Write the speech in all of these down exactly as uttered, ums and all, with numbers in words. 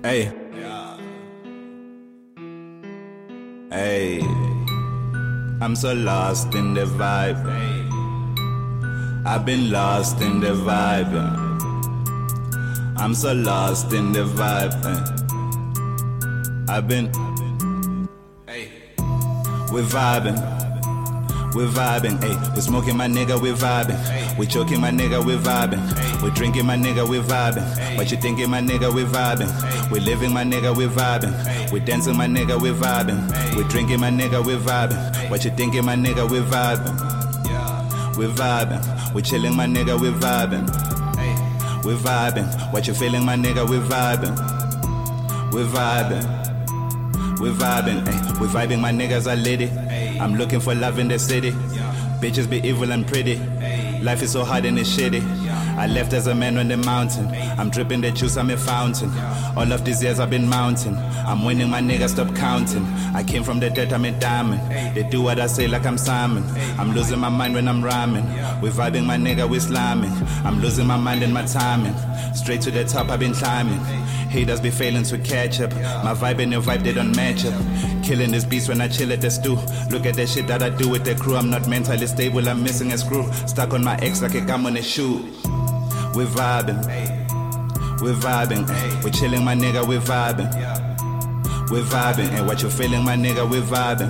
Hey. Hey. I'm so lost in the vibe. I've been lost in the vibe. I'm so lost in the vibe. I've been. Hey. We're vibing. We're vibing, ayy. We're smoking, my nigga, we're vibing. We're choking, my nigga, we're vibing. We're drinking, my nigga, we're vibing. What you thinking, my nigga, we're vibing. We're living, my nigga, we're vibing. We're dancing, my nigga, we're vibing. We're drinking, my nigga, we're vibing. What you thinking, my nigga, we're vibing. We're vibing. We're chilling, my nigga, we're vibing. We're vibing. What you feeling, my nigga, we're vibing. We're vibing. We're vibing, ayy. We're vibing, my niggas are litty. I'm looking for love in the city. Bitches be evil and pretty. Life is so hard and it's shitty. I left as a man on the mountain. I'm dripping the juice, I'm a fountain. All of these years I've been mounting. I'm winning, my nigga, stop counting. I came from the dirt, I'm a diamond. They do what I say like I'm Simon. I'm losing my mind when I'm rhyming. We're vibing, my nigga, we're slamming. I'm losing my mind and my timing. Straight to the top, I've been climbing. Haters be failing to catch up. My vibe and your vibe, they don't match up. Killing this beast when I chill at the stew. Look at the shit that I do with the crew. I'm not mentally stable, I'm missing a screw. Stuck on my ex like a gum on a shoe. We're vibing. We're vibing. We're chilling, my nigga, we're vibing. We're vibing. And what you feeling, my nigga, we're vibing.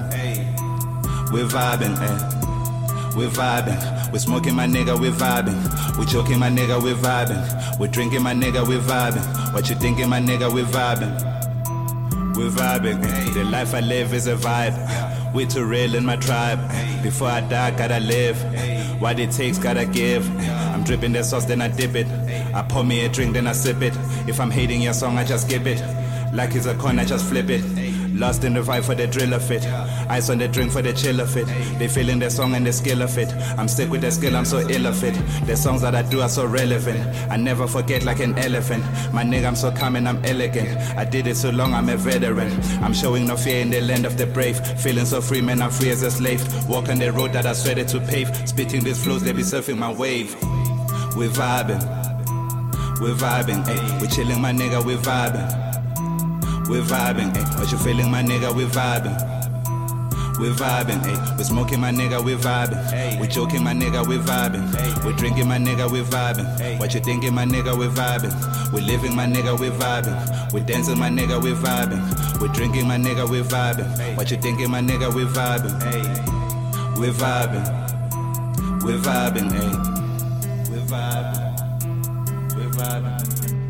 We're vibing. We're vibing. We're smoking, my nigga, we're vibing. We're choking, my nigga, we're vibing. We're drinking, my nigga, we're vibing. What you thinking, my nigga, we're vibing. We're vibing. The life I live is a vibe. We're too real in my tribe. Before I die, gotta live. What it takes, gotta give. I'm dripping the sauce, then I dip it. I pour me a drink, then I sip it. If I'm hating your song, I just skip it. Like it's a coin, I just flip it. Lost in the vibe for the drill of it. Ice on the drink for the chill of it. They feeling the song and the skill of it. I'm sick with the skill, I'm so ill of it. The songs that I do are so relevant. I never forget like an elephant. My nigga, I'm so calm and I'm elegant. I did it so long, I'm a veteran. I'm showing no fear in the land of the brave. Feeling so free, man, I'm free as a slave. Walk on the road that I sweated to pave. Spitting these flows, they be surfing my wave. We're vibing. We're vibing, ayy. We're chilling, my nigga, we're vibing. We're vibing, ayy. What you feeling, my nigga, we're vibing. We're vibing, ayy. We're smoking, my nigga, we're vibing. We're joking, my nigga, we're vibing. We're drinking, my nigga, we're vibing. What you thinking, my nigga, we're vibing. We're living, my nigga, we're vibing. We're dancing, my nigga, we're vibing. We're drinking, my nigga, we're vibing. What you thinking, my nigga, we're vibing. We're vibing. We're vibing, ayy. We're vibing. We're vibing.